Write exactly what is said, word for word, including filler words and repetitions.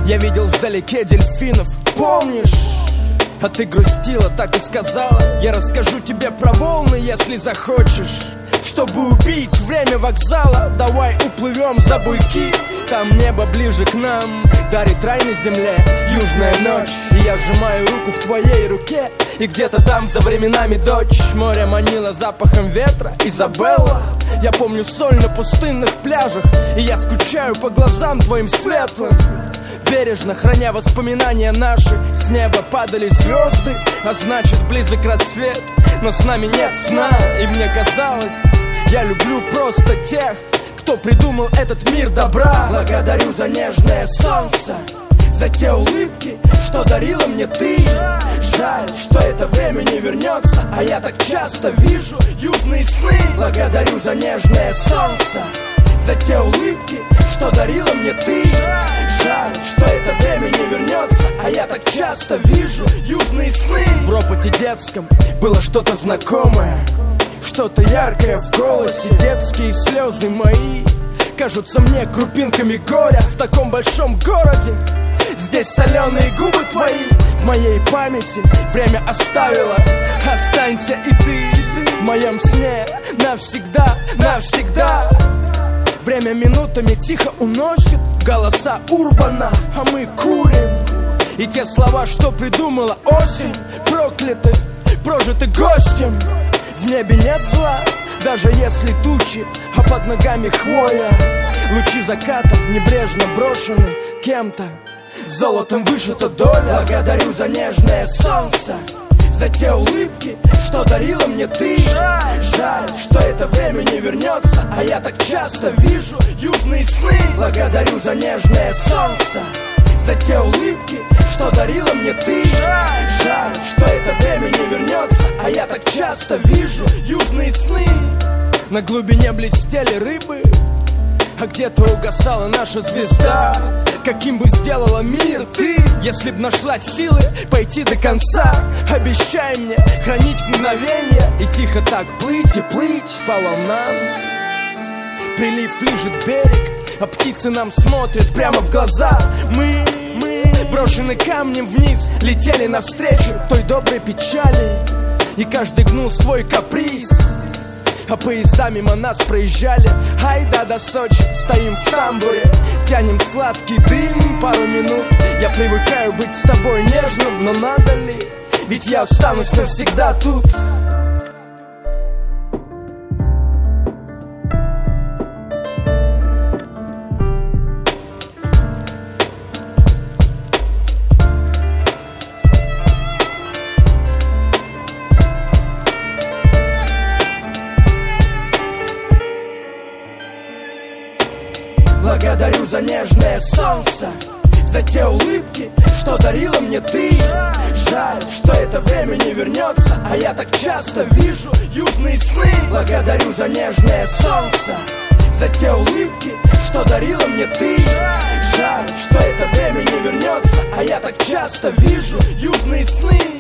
Я видел вдалеке дельфинов, помнишь? А ты грустила, так и сказала: я расскажу тебе про волны, если захочешь. Чтобы убить время вокзала, давай уплывем за буйки. Там небо ближе к нам, дарит рай на земле южная ночь. И я сжимаю руку в твоей руке, и где-то там за временами дочь. Море манило запахом ветра, Изабелла. Я помню соль на пустынных пляжах, и я скучаю по глазам твоим светлым. Бережно храня воспоминания наши, с неба падали звезды, а значит близок рассвет. Но с нами нет сна, и мне казалось, я люблю просто тех, кто придумал этот мир добра. Благодарю за нежное солнце, за те улыбки, что дарила мне ты. Жаль, что это время не вернется, а я так часто вижу южные сны. Благодарю за нежное солнце, за те улыбки, что дарила мне ты. Жаль, что это время не вернется, а я так часто вижу южные сны. В ропоте детском было что-то знакомое, что-то яркое в голосе. Детские слезы мои кажутся мне крупинками горя. В таком большом городе здесь соленые губы твои в моей памяти время оставило. Останься и ты, и ты в моем сне навсегда, навсегда. Время минутами тихо уносит голоса урбана, а мы курим. И те слова, что придумала осень, прокляты, прожиты гостем. В небе нет зла, даже если тучи, а под ногами хвоя. Лучи заката небрежно брошены кем-то, золотом вышита доля. Благодарю за нежное солнце, за те улыбки, что дарила мне ты. Жаль, что это время не вернется, а я так часто вижу южные сны. Благодарю за нежное солнце, за те улыбки, что дарила мне ты. Жаль, что это время не вернется, а я так часто вижу южные сны. На глубине блестели рыбы, а где-то угасала наша звезда. Каким бы сделала мир ты, если б нашла силы пойти до конца? Обещай мне хранить мгновенье и тихо так плыть и плыть по волнам. Прилив лижет берег, а птицы нам смотрят прямо в глаза. Мы, мы, брошены камнем вниз, летели навстречу той доброй печали. И каждый гнул свой каприз, а поезда мимо нас проезжали. Айда до Сочи, стоим в тамбуре, тянем сладкий дым пару минут. Я привыкаю быть с тобой нежным, но надо ли? Ведь я останусь навсегда тут. Благодарю за нежное солнце, за те улыбки, что дарила мне ты. Жаль, что это время не вернется, а я так часто вижу южные сны. Благодарю за нежное солнце, за те улыбки, что дарила мне ты. Жаль, что это время не вернется, а я так часто вижу южные сны.